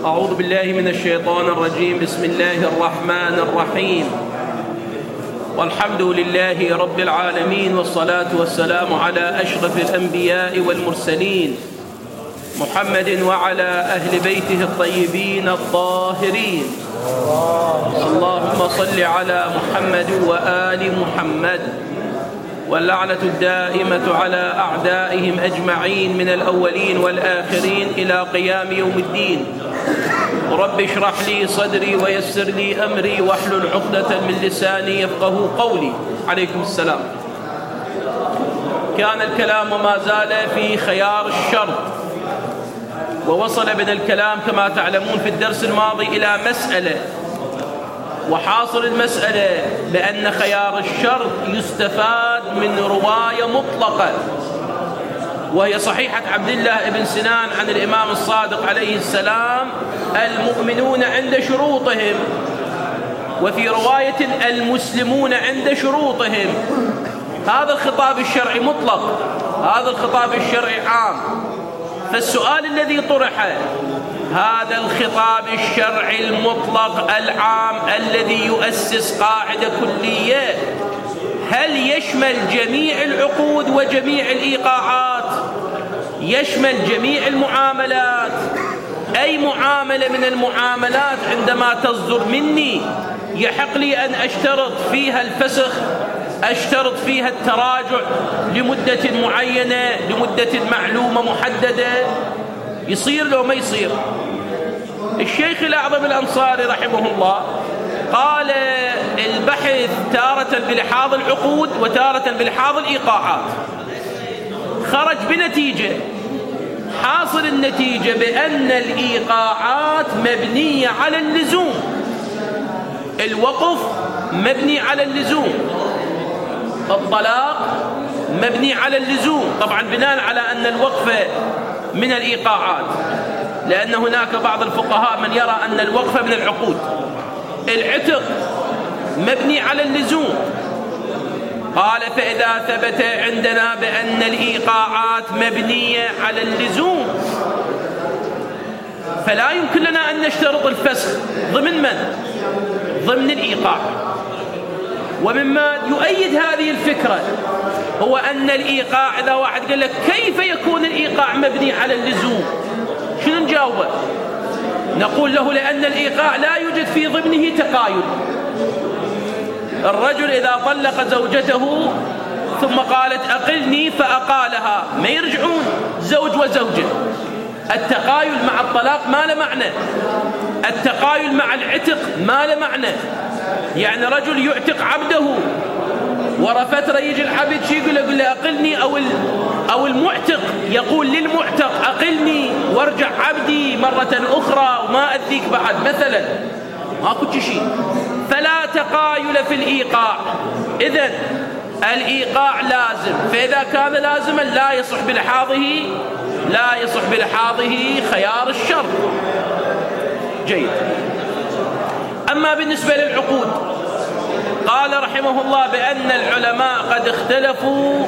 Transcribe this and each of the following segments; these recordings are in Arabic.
أعوذ بالله من الشيطان الرجيم. بسم الله الرحمن الرحيم. والحمد لله رب العالمين، والصلاة والسلام على أشرف الأنبياء والمرسلين محمد وعلى أهل بيته الطيبين الطاهرين. اللهم صل على محمد وآل محمد، واللعنة الدائمة على أعدائهم أجمعين من الأولين والآخرين إلى قيام يوم الدين. رب اشرح لي صدري ويسر لي أمري واحلل عقدة من لساني يفقه قولي. عليكم السلام. كان الكلام وما زال في خيار الشر، ووصل بنا الكلام كما تعلمون في الدرس الماضي إلى مسألة، وحاصل المسألة بأن خيار الشر يستفاد من رواية مطلقة، وهي صحيحة عبد الله بن سنان عن الإمام الصادق عليه السلام: المؤمنون عند شروطهم، وفي رواية المسلمون عند شروطهم. هذا الخطاب الشرعي مطلق، هذا الخطاب الشرعي عام. فالسؤال الذي طرح: هذا الخطاب الشرعي المطلق العام الذي يؤسس قاعدة كلية، هل يشمل جميع العقود وجميع الإيقاعات؟ يشمل جميع المعاملات؟ أي معاملة من المعاملات عندما تصدر مني يحق لي أن أشترط فيها الفسخ، أشترط فيها التراجع لمدة معينة، لمدة معلومة محددة؟ يصير لو ما يصير؟ الشيخ الأعظم الأنصاري رحمه الله قال: البحث تارة بلحاظ العقود وتارة بلحاظ الإيقاعات. خرج بنتيجة، حاصل النتيجة بأن الإيقاعات مبنية على اللزوم، الوقف مبني على اللزوم، الطلاق مبني على اللزوم، طبعا بناء على أن الوقف من الإيقاعات، لأن هناك بعض الفقهاء من يرى أن الوقف من العقود. العتق مبني على اللزوم. قال: فإذا ثبت عندنا بأن الإيقاعات مبنية على اللزوم، فلا يمكن لنا أن نشترط الفسخ. ضمن من؟ ضمن الإيقاع. ومما يؤيد هذه الفكرة هو أن الإيقاع، إذا واحد قال لك كيف يكون الإيقاع مبني على اللزوم، شنو نجاوبه؟ نقول له: لأن الإيقاع لا يوجد في ضمنه تقايل. الرجل إذا طلق زوجته ثم قالت أقلني فأقالها، ما يرجعون زوج وزوجة. التقايل مع الطلاق ما له معنى، التقايل مع العتق ما له معنى. يعني رجل يعتق عبده، ورا فترة يجي العبد شي يقول له أقلني، أو المعتق يقول للمعتق أقلني وارجع عبدي مرة أخرى وما أذيك بعد مثلا، ماكو شيء. فلا تقايل في الإيقاع. إذن الإيقاع لازم، فإذا كان لازما لا يصح بلحاظه خيار الشر. جيد. أما بالنسبة للعقود، قال رحمه الله بأن العلماء قد اختلفوا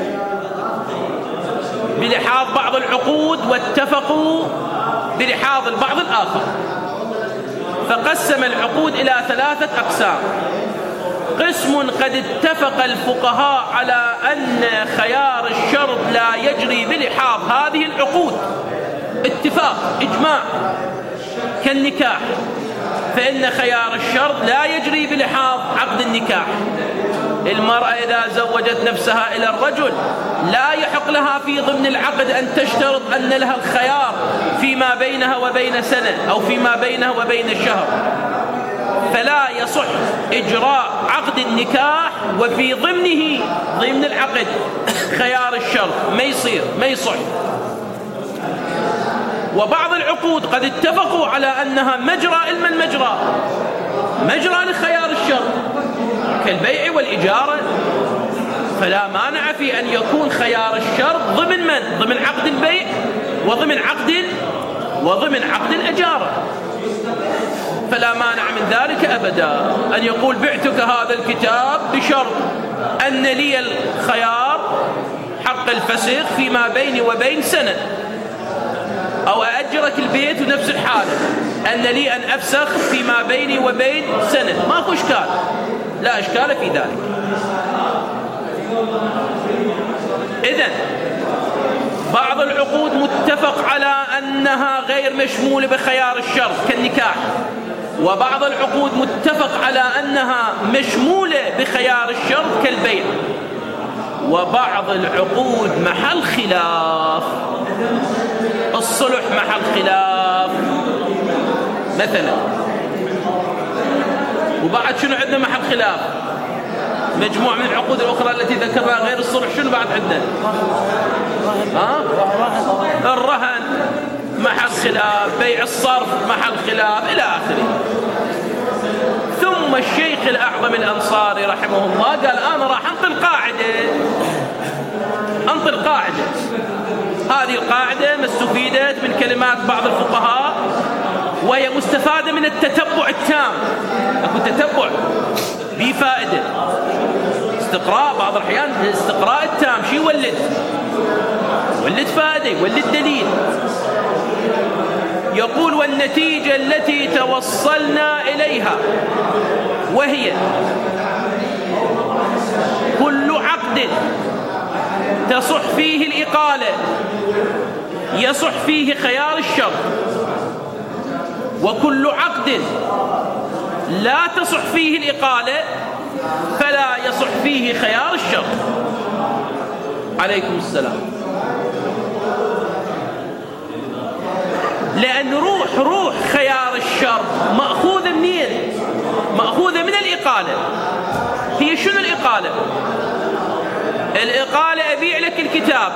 بلحاظ بعض العقود واتفقوا بلحاظ البعض الآخر، فقسم العقود إلى 3 أقسام. قسم قد اتفق الفقهاء على أن خيار الشرط لا يجري بلحاظ هذه العقود، اتفاق إجماع، كالنكاح، فإن خيار الشرط لا يجري بلحاظ عقد النكاح. المرأة إذا زوجت نفسها إلى الرجل لا يحق لها في ضمن العقد أن تشترط أن لها الخيار فيما بينها وبين سنة أو فيما بينها وبين شهر، فلا يصح إجراء عقد النكاح وفي ضمن العقد خيار الشرط، ما يصح. وبعض العقود قد اتفقوا على أنها مجرى لخيار الشرط، كالبيع والإجارة، فلا مانع في أن يكون خيار الشرط ضمن من؟ ضمن عقد البيع وضمن عقد الإجارة، فلا مانع من ذلك أبدا. أن يقول: بعتك هذا الكتاب بشرط أن لي الخيار حق الفسخ فيما بيني وبين سنة، أو أجرك البيت ونفس الحالة، أن لي أن أفسخ فيما بيني وبين سنة، ماكو إشكال، لا إشكال في ذلك. إذن بعض العقود متفق على أنها غير مشمولة بخيار الشرط كالنكاح، وبعض العقود متفق على أنها مشمولة بخيار الشرط كالبيع، وبعض العقود محل خلاف، الصلح محل خلاف مثلا. وبعد شنو عندنا محل خلاف؟ مجموعة من العقود الأخرى التي ذكرها غير الصلح، شنو بعد عندنا؟ الرهن محل خلاف، بيع الصرف محل خلاف، إلى آخره. ثم الشيخ الأعظم الأنصاري رحمه الله قال أنا راح أنقل قاعدة. هذه القاعدة ما استفيدت من كلمات بعض الفقهاء، وهي مستفادة من التتبع التام. أكو تتبع بفائدة، استقراء بعض الأحيان الاستقراء التام شي يولد فائدة، يولد دليل. يقول والنتيجة التي توصلنا إليها وهي كل عقد تصح فيه الإقالة يصح فيه خيار الشرط، وكل عقد لا تصح فيه الإقالة فلا يصح فيه خيار الشرط. عليكم السلام. لأن روح خيار الشرط مأخوذة منين؟ مأخوذة من الإقالة. هي شنو الإقالة؟ الإقالة أبيع لك الكتاب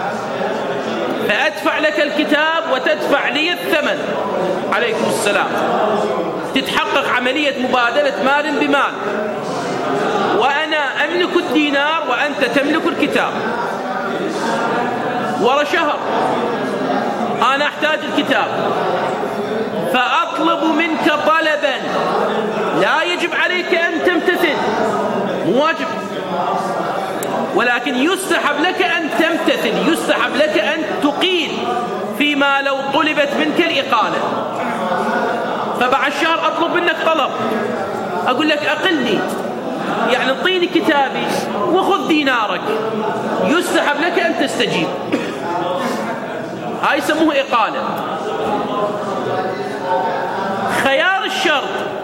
فأدفع لك الكتاب وتدفع لي الثمن. عليكم السلام. تتحقق عملية مبادلة مال بمال، وأنا أملك الدينار وأنت تملك الكتاب. ورا شهر أنا أحتاج الكتاب فأطلب منك طلبا لا يجب عليك أن تمتثل، مو واجب، ولكن يستحب لك أن تمتثل، يستحب لك أن تقيل فيما لو طلبت منك الإقالة. فبعد شهر أطلب منك طلب، أقول لك أقلني، يعني اعطيني كتابي وخذ دينارك، يستحب لك أن تستجيب. هاي يسموه إقالة. خيار الشرط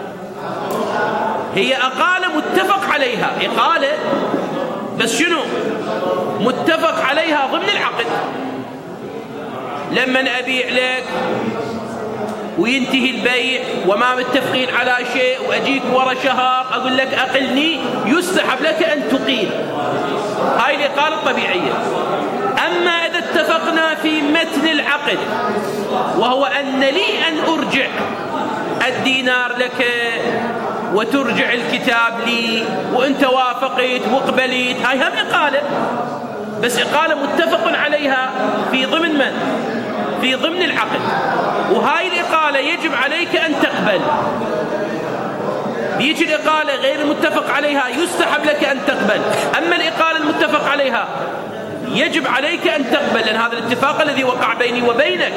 هي أقالة متفق عليها، إقالة بس شنو؟ متفق عليها ضمن العقد. لما أبيع لك وينتهي البيع وما متفقين على شيء وأجيك ورا شهر أقول لك أقلني، يستحب لك أن تقيل. هاي الإقالة الطبيعية. أما إذا اتفقنا في متن العقد وهو أن لي أن أرجع الدينار لك وترجع الكتاب لي وأنت وافقت وقبلت، هاي هم إقالة، بس إقالة متفق عليها في ضمن من؟ في ضمن العقد. وهاي الإقالة يجب عليك أن تقبل. بيجي الإقالة غير المتفق عليها يستحب لك أن تقبل، أما الإقالة المتفق عليها يجب عليك أن تقبل، لأن هذا الاتفاق الذي وقع بيني وبينك.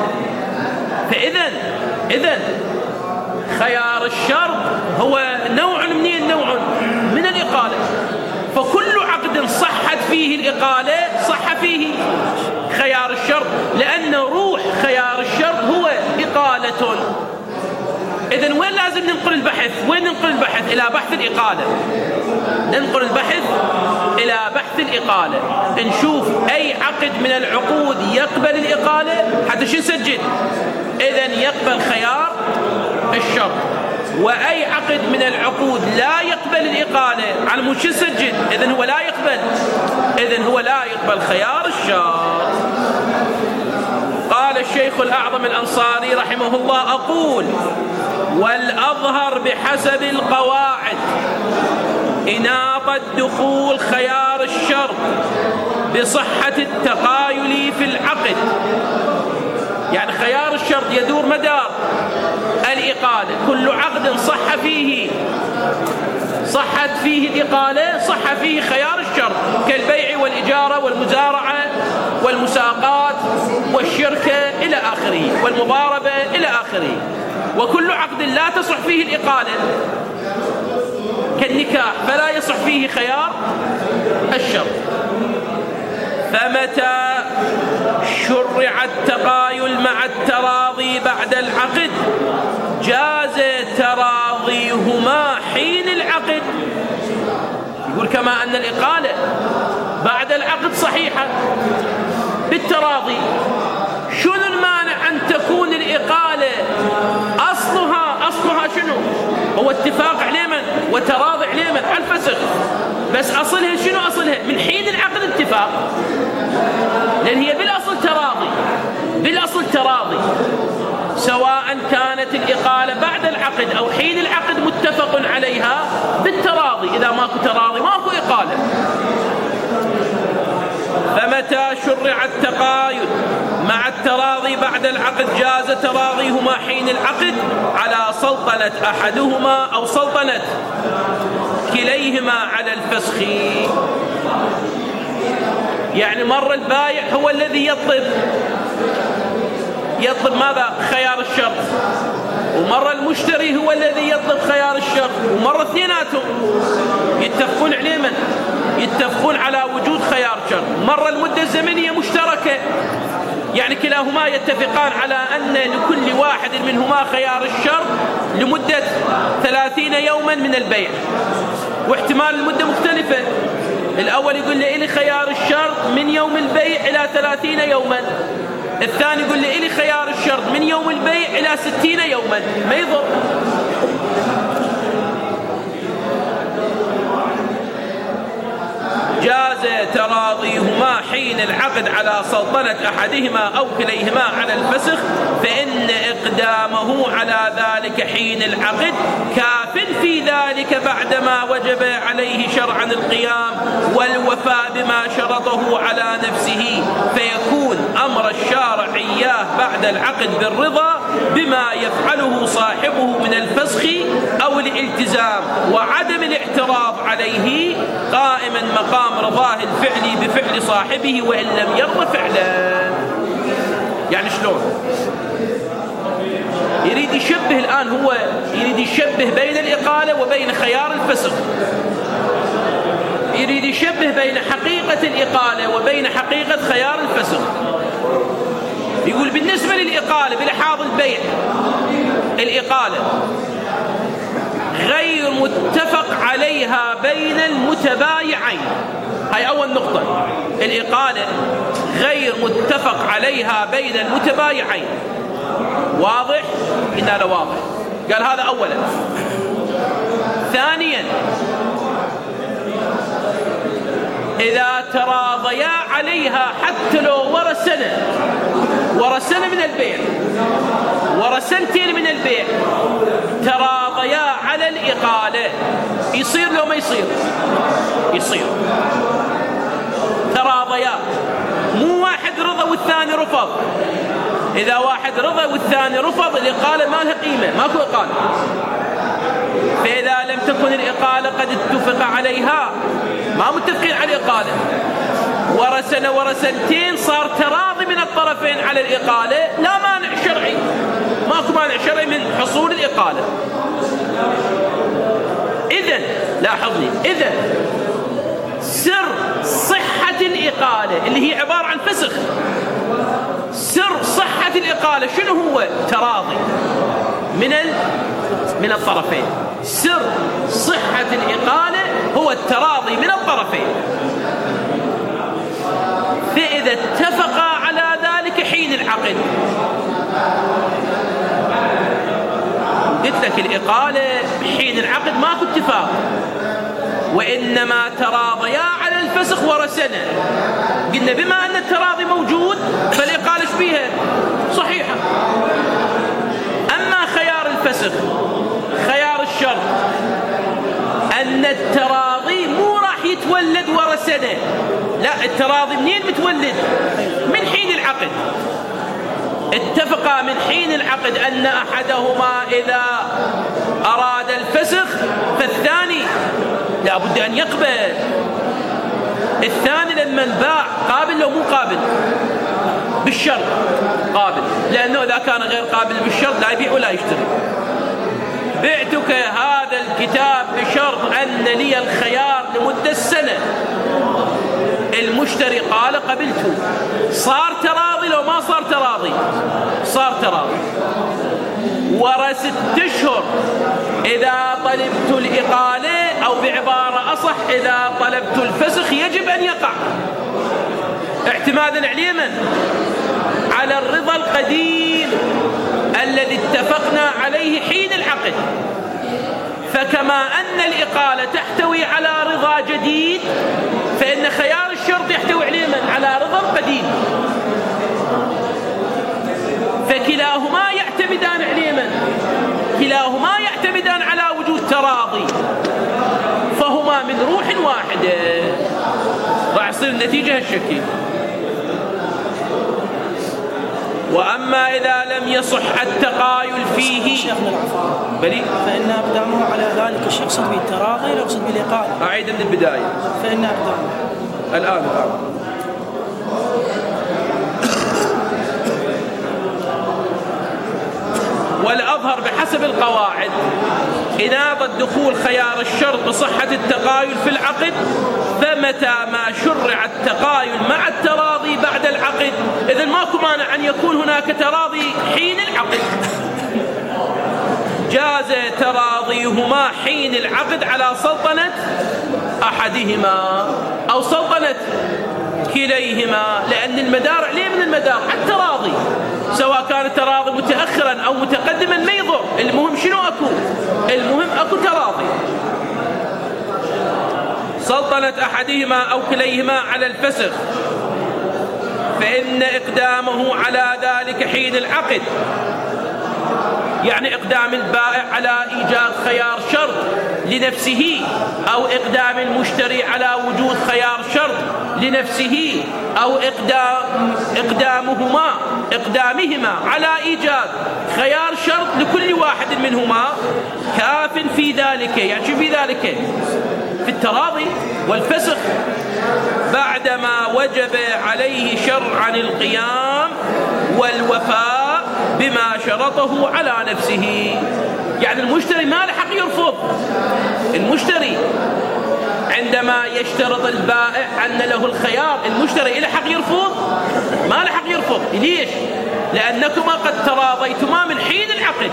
فإذن خيار الشرط هو نوع من الإقالة. فكل عقد صحت فيه الإقالة صح فيه خيار الشرط، لأن روح خيار الشرط هو إقالة. إذن وين لازم ننقل البحث؟ وين ننقل البحث؟ إلى بحث الإقالة. ننقل البحث إلى بحث الإقالة، نشوف أي عقد من العقود يقبل الإقالة حتى شو نسجل. إذن يقبل خيار الشرط. وأي عقد من العقود لا يقبل الإقالة على مش نسجل. إذن هو لا يقبل، إذن هو لا يقبل خيار الشرط. قال الشيخ الأعظم الأنصاري رحمه الله: أقول والأظهر بحسب القواعد إناطة دخول خيار الشرط بصحة التقايل في العقد. يعني خيار الشرط يدور مدار الإقالة. كل عقد صحت فيه الإقالة صح فيه خيار الشرط، كالبيع والإجارة والمزارعة والمساقات والشركة إلى آخره والمضاربة إلى آخره. وكل عقد لا تصح فيه الإقالة كالنكاح فلا يصح فيه خيار الشرط. فمتى شرع التقايل مع التراضي بعد العقد جاز تراضيهما حين العقد. يقول كما أن الإقالة بعد العقد صحيحة بالتراضي، شنو المانع أن تكون الإقالة أصلها شنو؟ هو اتفاق عليه من وتراضي عليه من على الفسخ، بس أصلها شنو؟ أصلها من حين العقد اتفاق، لأن هي بالأصل تراضي سواء كانت الإقالة بعد العقد أو حين العقد متفق عليها بالتراضي. إذا ماكو تراضي ماكو إقالة. فمتى شرع التقايد مع التراضي بعد العقد جاز تراضيهما حين العقد على سلطنة أحدهما أو سلطنة كليهما على الفسخ. يعني مرة البايع هو الذي يطلب ماذا؟ خيار الشرط، ومرة المشتري هو الذي يطلب خيار الشرط، ومرة اثنيناتهم يتفقون عليه من؟ يتفقون على وجود خيار شرط. مرة المدة الزمنية مشتركة، يعني كلاهما يتفقان على أن لكل واحد منهما خيار الشرط لمدة 30 يوما من البيع، واحتمال المدة مختلفة. الأول يقول لي خيار الشرط من يوم البيع إلى 30 يوما، الثاني يقول لي خيار الشرط من يوم البيع إلى 60 يوما، ما يضر. جاز تراضيهما حين العقد على سلطنة أحدهما أو كليهما على الفسخ، فإن إقدامه على ذلك حين العقد كاف في ذلك بعدما وجب عليه شرعا القيام والوفاء بما شرطه على نفسه، فيكون أمر الشارع إياه بعد العقد بالرضا بما يفعله صاحبه من الفسخ أو الالتزام وعدم الاعتراض عليه، قائما مقام رضاه الفعلي بفعل صاحبه وإن لم يرضى فعلا. يعني شلون؟ يريد يشبه الآن، هو يريد يشبه بين الإقالة وبين خيار الفسخ، يريد يشبه بين حقيقة الإقالة وبين حقيقة خيار الفسخ. يقول بالنسبة للإقالة بلحاظ البيع، الإقالة غير متفق عليها بين المتبايعين. هاي أول نقطة، الإقالة غير متفق عليها بين المتبايعين. واضح؟ إنه لا واضح. قال هذا أولا. ثانيا، إذا تراضيا عليها حتى لو ورا سنة من البيع، ورا سنتين من البيع، تراضيا على الإقالة، يصير لو ما يصير؟ يصير. تراضيا، مو واحد رضى والثاني رفض. إذا واحد رضى والثاني رفض الإقالة ما لها قيمة، ماكو إقالة. فإذا لم تكن الإقالة قد اتفق عليها، ما متفقين على الإقالة، ورا سنة ورا سنتين صار تراضي من الطرفين على الإقالة، لا مانع شرعي، ماكو مانع شرعي من حصول الإقالة. إذن لاحظني، إذن سر صحة الإقالة اللي هي عبارة عن فسخ، سر صحة الإقالة شنو هو؟ تراضي من الطرفين. سر صحة الإقالة هو التراضي من الطرفين. فإذا اتفقا على ذلك حين العقد، قلت لك الإقالة حين العقد ماكو اتفاق، وإنما تراضيا على الفسخ ورا سنة. قلنا بما أن التراضي موجود فالإقالة بيها صحيحة. أما خيار الفسخ، خيار الشرط، أن التراضي مو راح يتولد ورا سنة، لا، التراضي منين متولد؟ من حين العقد. اتفقا من حين العقد أن أحدهما إذا أراد الفسخ فالثاني لا بد أن يقبل. الثاني لما باع قابل لو مو قابل بالشرط قابل، لأنه إذا كان غير قابل بالشرط لا يبيع ولا يشتري. بعتك هذا الكتاب بشرط أن لي الخيار لمدة سنة، المشتري قال قبلته، صار تراضي لو ما صار تراضي؟ صار تراضي. ورا 6 أشهر إذا طلبت الإقالة، أو بعبارة أصح إذا طلبت الفسخ، يجب أن يقع اعتمادا على من؟ على الرضا القديم الذي اتفقنا عليه حين العقد. فكما أن الإقالة تحتوي على رضا جديد، فإن خيار الشرط يحتوي على من؟ على رضا قديم. فكلاهما يعتمدان على من؟ كلاهما يعتمدان على وجود تراضي، فهما من روح واحدة. راح يصير النتيجة هالشكل. وأما إذا لم يصح التقايل فيه فإن أقدامه على ذلك يقصد بالتراضي لا يقصد بالإقالة. أعيد من البداية. فإن أقدامه الآن والأظهر بحسب القواعد إنابة دخول خيار الشرط بصحة التقايل في العقد، فمتى ما شرع التقايل مع التراضي بعد العقد، إذن ماكو مانع أن يكون هناك تراضي حين العقد، جاز تراضيهما حين العقد على سلطنة أحدهما أو سلطنة كليهما، لأن المدار عليه من المدار على التراضي، سواء كان التراضي متأخرا أو متقدما ما يضر، المهم شنو أكو؟ المهم أكو تراضي. سلطنة أحدهما أو كليهما على الفسخ، فإن إقدامه على ذلك حين العقد، يعني إقدام البائع على إيجاد خيار شرط لنفسه، أو إقدام المشتري على وجود خيار شرط لنفسه، أو إقدامهما على إيجاد خيار شرط لكل واحد منهما، كاف في ذلك. يعني شو في ذلك؟ في التراضي والفسخ، بعدما وجب عليه شرعا القيام والوفاء بما شرطه على نفسه. يعني المشتري ما له حق يرفض. المشتري عندما يشترط البائع أن له الخيار، المشتري له حق يرفض؟ ما له حق يرفض. ليش؟ لأنكما قد تراضيتما من حين العقد.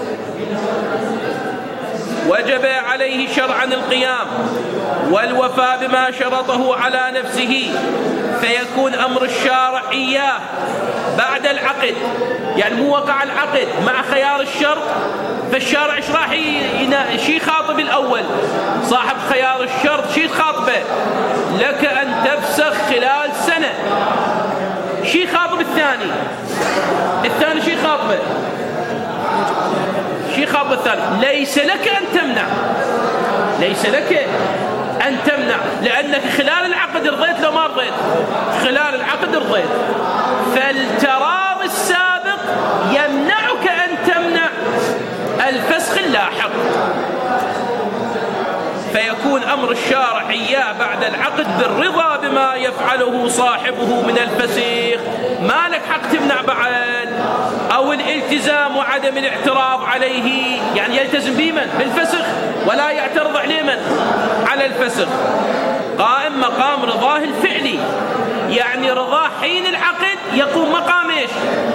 وجب عليه شرعا القيام والوفاء بما شرطه على نفسه، فيكون أمر الشارع إياه بعد العقد، يعني مو وقع العقد مع خيار الشرط، فالشارع ايش راح شي خاطب الأول صاحب خيار الشرط، شي خاطبه لك أن تفسخ خلال سنة، شي خاطب الثاني شي خاطبه الثاني ليس لك أن تمنع، ليس لك أن تمنع، لأنك خلال العقد رضيت لو ما رضيت، خلال العقد رضيت، فالتراضي السابق يمنعك أن تمنع الفسخ اللاحق، فيكون أمر الشارع إياه بعد العقد بالرضا بما يفعله صاحبه من الفسخ، ما لك حق تمنع بعد، أو الالتزام وعدم الاعتراض عليه، يعني يلتزم بمن؟ بالفسخ، ولا يعترض عليه من؟ على الفسخ، قائم مقام رضاه الفعلي، يعني رضاه حين العقد يقوم مقام ايش؟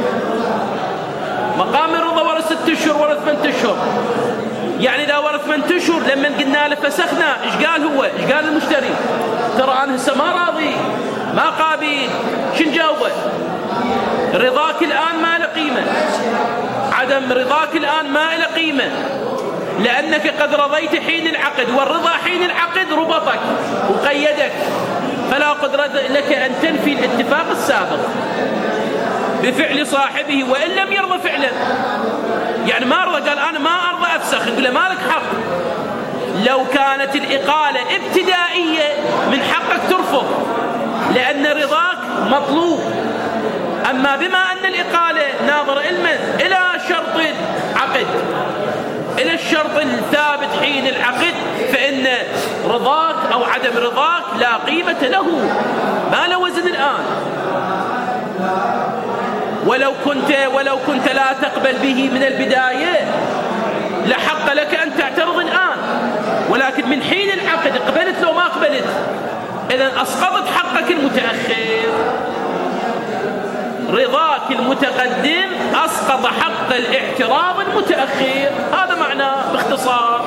مقام الرضا ورا 6 أشهر ورا 8 أشهر. يعني إذا ورا 8 أشهر لما قلنا له فسخنا، إيش قال هو؟ إيش قال المشتري؟ ترى أنا هسه ما راضي، ما قابل، شن جاوبه؟ رضاك الآن ما له قيمة، عدم رضاك الآن ما له قيمة، لأنك قد رضيت حين العقد، والرضا حين العقد ربطك وقيدك، فلا قدرة لك أن تنفي الاتفاق السابق بفعل صاحبه، وإن لم يرضى فعلا، يعني ما رضى، قال أنا ما أرضى أفسخ، نقول له ما لك حق. لو كانت الإقالة ابتدائية من حقك ترفض، لأن رضاك مطلوب، أما بما أن الإقالة ناظرة إلى شرط عقد، إلى الشرط الثابت حين العقد، فإن رضاك أو عدم رضاك لا قيمة له، ما له وزن الآن. ولو كنت لا تقبل به من البداية لحق لك أن تعترض الآن، ولكن من حين العقد قبلت لو ما قبلت، إذن أسقطت حقك المتأخر. رضاك المتقدم أسقط حق الاعتراض المتأخر، هذا معناه باختصار.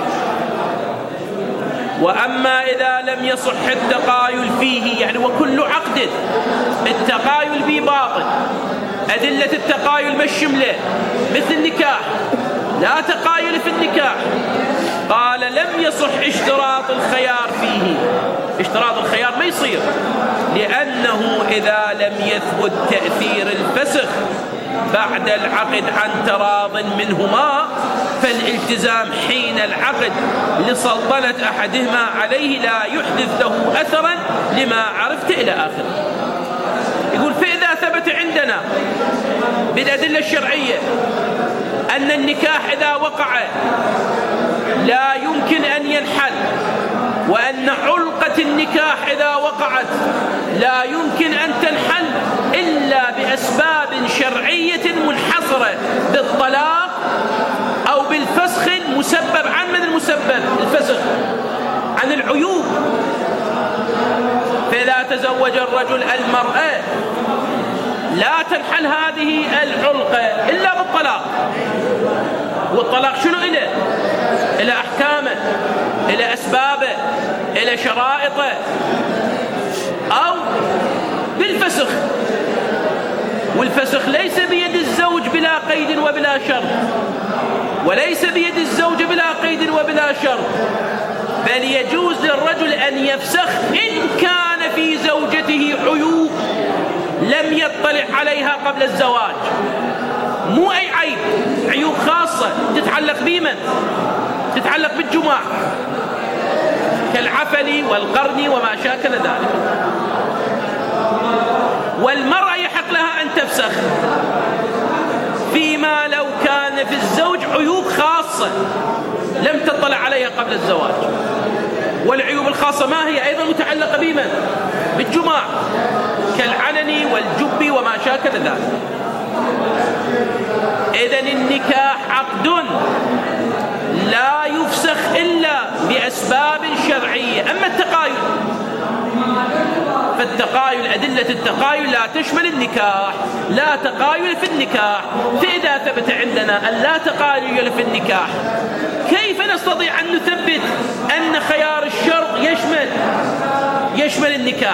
وأما إذا لم يصح التقايل فيه، يعني وكل عقد التقايل به باطل، أدلة التقايل بالشملة مثل النكاح، لا تقايل في النكاح، قال لم يصح اشتراط الخيار فيه. اشتراط الخيار ما يصير، لأنه إذا لم يثبت تأثير الفسخ بعد العقد عن تراض منهما، فالالتزام حين العقد لسلطنة أحدهما عليه لا يحدث له أثرا لما عرفت إلى آخره. يقول فإذا ثبت عندنا بالأدلة الشرعية أن النكاح إذا وقع لا يمكن أن ينحل، وأن علقة النكاح إذا وقعت لا يمكن أن تنحل إلا بأسباب شرعية منحصرة بالطلاق أو بالفسخ المسبب عن من المسبب الفسخ عن العيوب. فإذا تزوج الرجل المرأة لا تنحل هذه العلقة إلا بالطلاق. والطلاق شنو إله؟ إلى أحكامه، إلى أسبابه، إلى شرائطه، أو بالفسخ. والفسخ ليس بيد الزوج بلا قيد وبلا شرط، وليس بيد الزوج بلا قيد وبلا شرط، بل يجوز للرجل أن يفسخ إن كان في زوجته عيوب لم يطلع عليها قبل الزواج. مو أي عيب، عيوب خاصة تتعلق بمن؟ تتعلق بالجماع كالعفن والقرن وما شاكل ذلك. والمرأة يحق لها أن تفسخ فيما لو كان في الزوج عيوب خاصة لم تطلع عليها قبل الزواج. والعيوب الخاصة ما هي؟ أيضا متعلقة بمن؟ بالجماع كالعنن والجب وما شاكل ذلك. إذن النكاح عقد لا يفسخ إلا بأسباب شرعية. أما التقايل فالتقايل، أدلة التقايل لا تشمل النكاح، لا تقايل في النكاح. فإذا ثبت عندنا أن لا تقايل في النكاح، كيف نستطيع أن نثبت أن خيار الشرط يشمل النكاح؟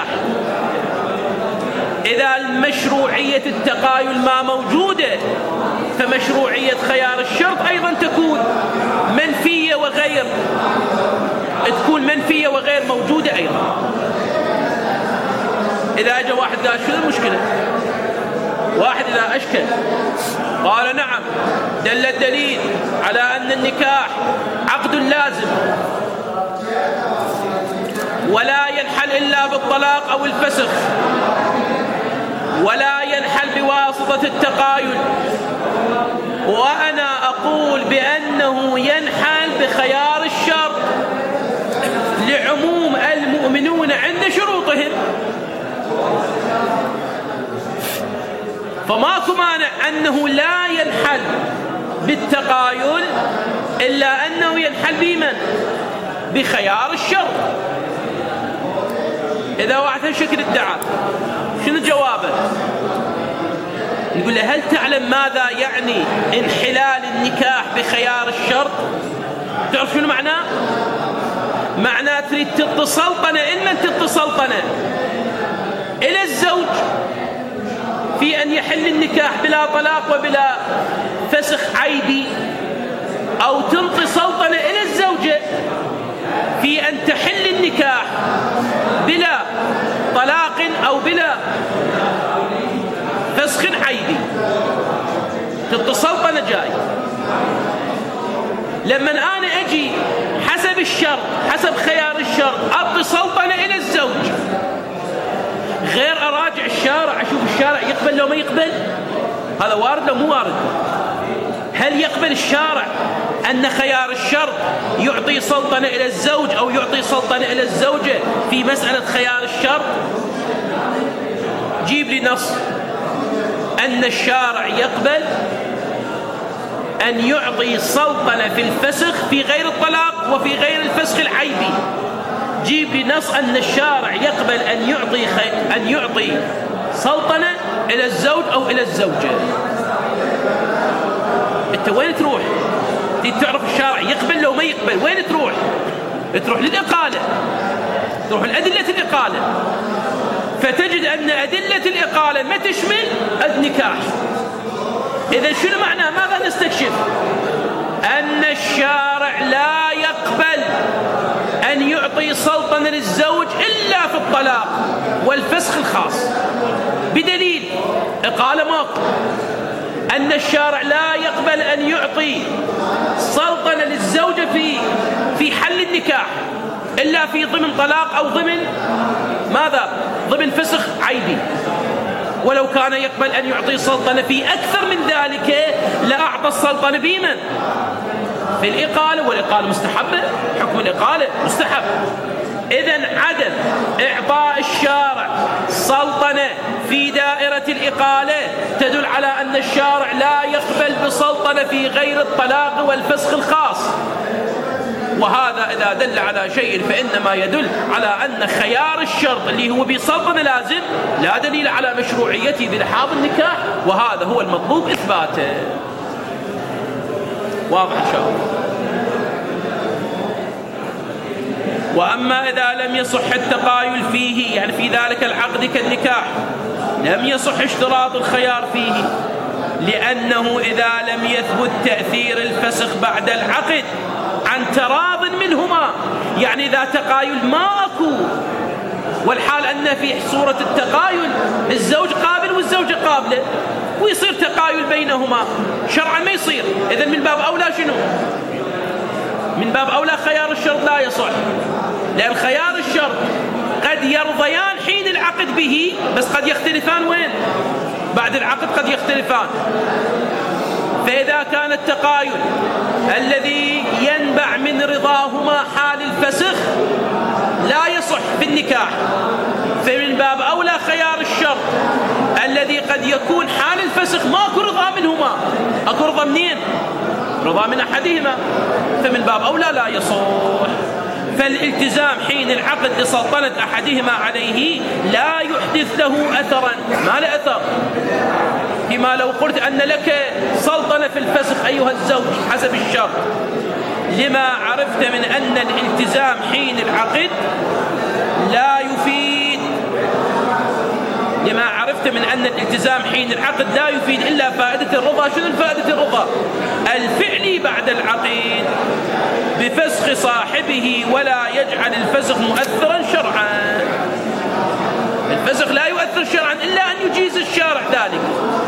إذا المشروعية التقايل ما موجودة، فمشروعية خيار الشرط أيضا تكون منفية وغير موجودة أيضا. إذا أجى واحد قال شو المشكلة؟ واحد إذا أشكل قال نعم دل الدليل على أن النكاح عقد لازم ولا ينحل إلا بالطلاق أو الفسخ، ولا ينحل بواسطة التقايل، وأنا أقول بأنه ينحل بخيار الشرط لعموم المؤمنون عند شروطهم، فماكو مانع أنه لا ينحل بالتقايل إلا أنه ينحل بمن؟ بخيار الشرط. إذا واحد هالشكل ادعى شنو جوابه؟ نقول له هل تعلم ماذا يعني انحلال النكاح بخيار الشرط؟ تعرف شنو معناه؟ معناه تريد تتسلطن إن تتسلطن إلى الزوج في أن يحل النكاح بلا طلاق وبلا فسخ عيبي، أو تنطي سلطنة إلى الزوجة في أن تحل النكاح بلا طلاق أو بلا فسخ عيبي. تتسلطن جاي. لما أنا أجي حسب الشرط، حسب خيار الشرط، أعطي سلطنة إلى الزوج، غير أراجع الشارع أشوف الشارع يقبل لو ما يقبل، هذا وارد لو مو وارد؟ هل يقبل الشارع أن خيار الشرط يعطي سلطنة إلى الزوج أو يعطي سلطنة إلى الزوجة في مسألة خيار الشرط؟ جيب لي نص أن الشارع يقبل أن يعطي سلطنة في الفسخ في غير الطلاق وفي غير الفسخ العيبي. جيب لي نص أن الشارع يقبل أن يعطي سلطنة إلى الزوج أو إلى الزوجة. أنت وين تروح؟ تعرف الشارع يقبل لو ما يقبل، وين تروح؟ تروح للإقالة، تروح لأدلة الإقالة، فتجد أن أدلة الإقالة ما تشمل النكاح. إذن شنو معنى؟ ماذا نستكشف؟ أن الشارع لا يقبل أن يعطي سلطنة للزوج إلا في الطلاق والفسخ الخاص، بدليل إقالة ماكو. أن الشارع لا يقبل أن يعطي سلطنة للزوجة في حل النكاح إلا في ضمن طلاق أو ضمن ماذا؟ ضمن فسخ عيبي. ولو كان يقبل أن يعطي سلطنة في أكثر من ذلك لأعطى السلطنة بمن؟ في الإقالة، والإقالة مستحبة، حكم الإقالة مستحب. إذن عدم إعطاء الشارع سلطنة في دائرة الإقالة تدل على أن الشارع لا يقبل بسلطنة في غير الطلاق والفسخ الخاص. وهذا إذا دل على شيء فإنما يدل على أن خيار الشرط اللي هو بسلطنة لازم لا دليل على مشروعيته بلحاظ النكاح، وهذا هو المطلوب إثباته. واضح إن شاء الله. وأما إذا لم يصح التقايل فيه، يعني في ذلك العقد كالنكاح، لم يصح اشتراط الخيار فيه، لأنه إذا لم يثبت تأثير الفسخ بعد العقد عن تراض منهما، يعني إذا تقايل ما أكو، والحال أن في صورة التقايل الزوج قابل والزوجة قابلة ويصير تقايل بينهما، شرعا ما يصير. إذن من باب أولى شنو؟ من باب أولى خيار الشرط لا يصح، لأن خيار الشرط قد يرضيان حين العقد به، بس قد يختلفان وين؟ بعد العقد قد يختلفان. فإذا كان التقايل الذي ينبع من رضاهما حال الفسخ لا يصح في النكاح، فمن باب أولى خيار الشرط الذي قد يكون حال الفسخ ماكو رضا منهما. أكو رضا منين؟ رضا من أحدهما، فمن باب أولى لا يصح. فالالتزام حين العقد لسلطنة أحدهما عليه لا يحدث له أثرا، ما له أثر. كما لو قلت أن لك سلطنة في الفسخ أيها الزوج حسب الشرط، لما عرفت من أن الالتزام حين العقد لا يفيد، لما عرفت من أن الالتزام حين العقد لا يفيد إلا فائدة الرضا. شنو فائدة الرضا؟ الفعل بعد العقد بفسخ صاحبه، ولا يجعل الفسخ مؤثرا شرعا. الفسخ لا يؤثر شرعا إلا أن يجيز الشارع ذلك.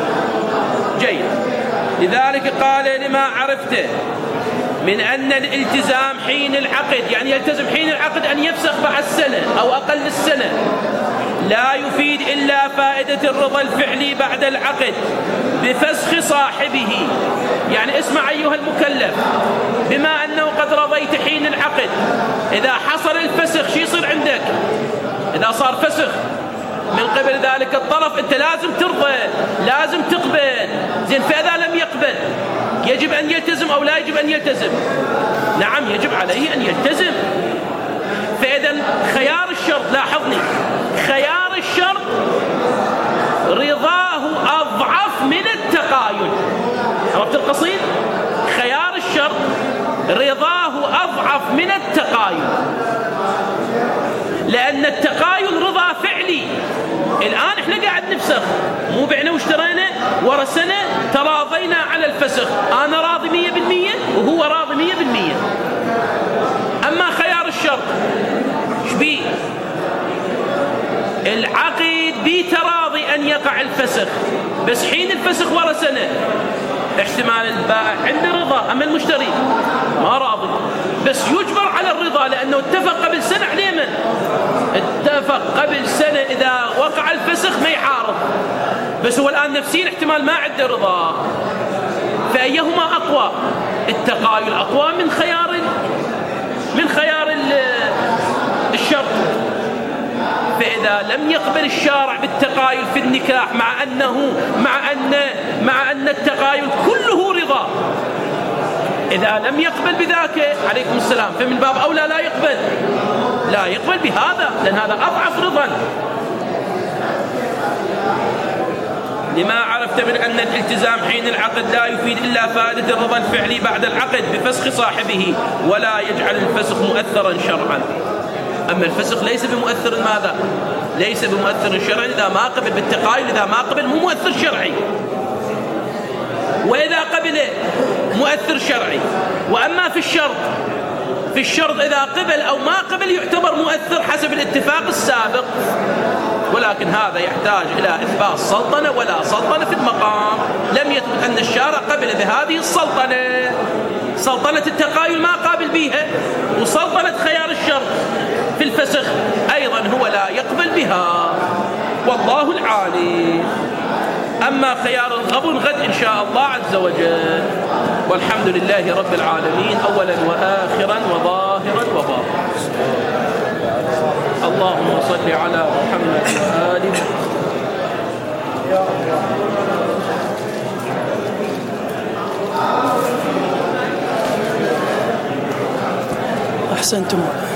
جيد. لذلك قال لما عرفت من أن الالتزام حين العقد، يعني يلتزم حين العقد أن يفسخ بعد السنة أو أقل السنة، لا يفيد إلا فائدة الرضا الفعلي بعد العقد بفسخ صاحبه. يعني اسمع أيها المكلف، بما أنه قد رضيت حين العقد، إذا حصل الفسخ شو يصير عندك؟ إذا صار فسخ من قبل ذلك الطرف أنت لازم ترضى، لازم تقبل. زين، فإذا لم يقبل يجب أن يلتزم أو لا يجب أن يلتزم؟ نعم، يجب عليه أن يلتزم. فإذا خيار الشرط، لاحظني، خيار الشرط رضاه أضعف من التقايل. عرفت القصيد؟ خيار الشرط رضاه أضعف من التقايل، لأن التقايل رضا فعلي. الآن احنا قاعد نفسخ، مو بعنا واشترينا ورا سنة تراضينا على الفسخ، أنا راضي 100% وهو راضي 100%. أما خيار الشرط شبيه؟ العقد بتراضي أن يقع الفسخ، بس حين الفسخ ورا سنة احتمال البائع عنده رضا، أما المشتري ما راضي، بس يجبر على الرضا لأنه اتفق قبل سنة عليه. من اتفق قبل سنة إذا وقع الفسخ ما يحارب، بس هو الآن نفسيا احتمال ما عنده رضا، فأيهما أقوى؟ التقايل أقوى من خيار الشرط. فإذا لم يقبل الشارع بالتقايل في النكاح مع أن التقايل كله رضا، إذا لم يقبل بذاك عليكم السلام فمن باب أولى لا يقبل بهذا، لأن هذا أضعف رضا. لما عرفت من أن الالتزام حين العقد لا يفيد إلا فائدة الرضا الفعلي بعد العقد بفسخ صاحبه، ولا يجعل الفسخ مؤثرا شرعا. أما الفسخ ليس بمؤثر ماذا؟ ليس بمؤثر شرعي إذا ما قبل بالتقايل، إذا ما قبل مو مؤثر شرعي، وإذا قبل مؤثر شرعي. وأما في الشرط إذا قبل أو ما قبل يعتبر مؤثر حسب الاتفاق السابق، ولكن هذا يحتاج إلى إثبات سلطنة، ولا سلطنة في المقام. لم يثبت أن الشارع قبل بهذه السلطنة، سلطنة التقايل ما قابل بها، وسلطنة خيار الشرط في الفسخ أيضا هو لا يقبل بها، والله العالي. أما خيار الغبن غد إن شاء الله عز وجل. والحمد لله رب العالمين أولا وآخرا وظاهرا وباطنا. اللهم صل على محمد وآله. أحسنتم.